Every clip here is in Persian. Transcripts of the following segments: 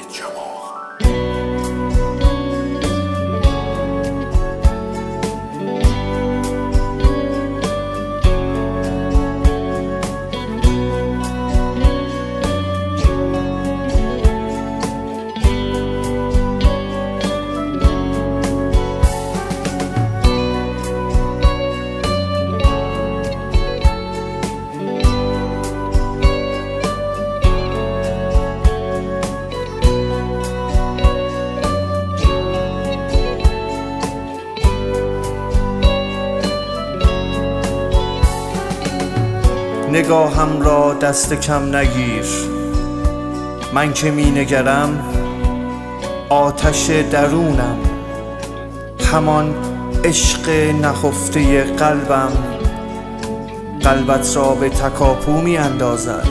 نگاهم را دست کم نگیر، من که می نگرم آتش درونم، همان عشق نهفته قلبم قلبت را به تکاپو می اندازد.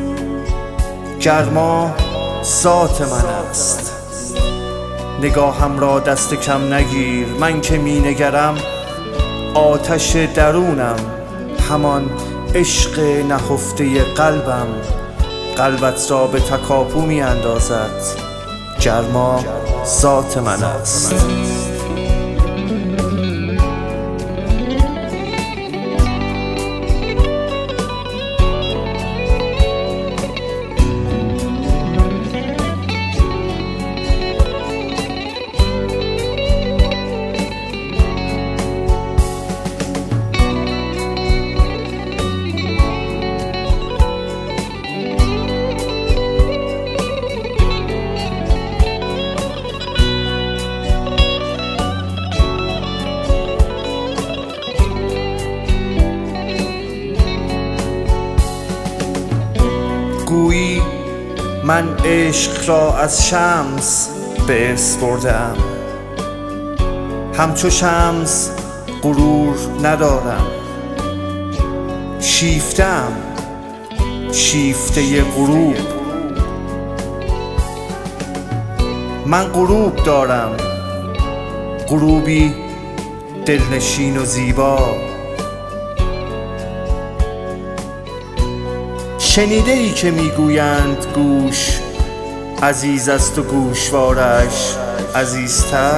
گرما ذات من است، نگاهم را دست کم نگیر، من که می نگرم آتش درونم، همان عشق نهفته قلبم قلبت را به تکاپو می اندازد. گرما ذات من است. گویی من عشق را از شمس به ارث برده‌ام، همچو شمس غرور ندارم، شیفته‌ام شیفته غروب. من غروب دارم، غروبی دلنشین و زیبا. شنیده ای که میگویند گوش عزیز است و گوشوارش عزیزتر؟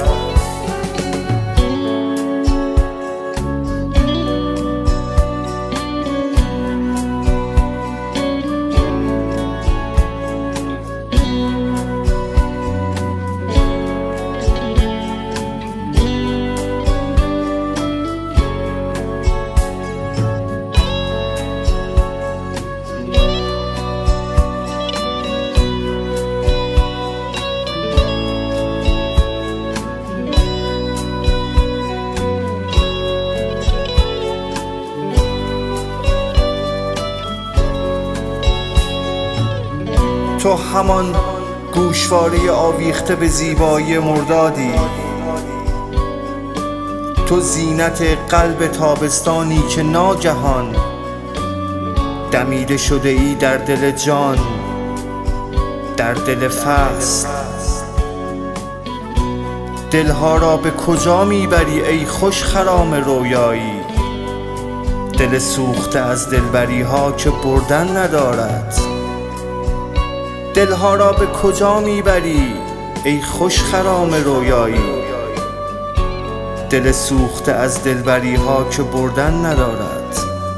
تو همان گوشواره آویخته به زیبایی مردادی، تو زینت قلب تابستانی که ناگهان دمیده شده ای در دل جان، در دل فصل. دلها را به کجا میبری ای خوش خرام رویایی؟ دل سوخته از دلبری ها که بردن ندارد. دلها را به کجا میبری ای خوش خرام رویایی؟ دل سوخته از دلبری ها که بردن ندارد.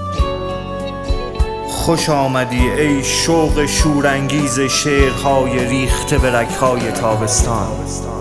خوش آمدی ای شوق شورانگیز شعرهای ریخته به رگ‌های تابستان.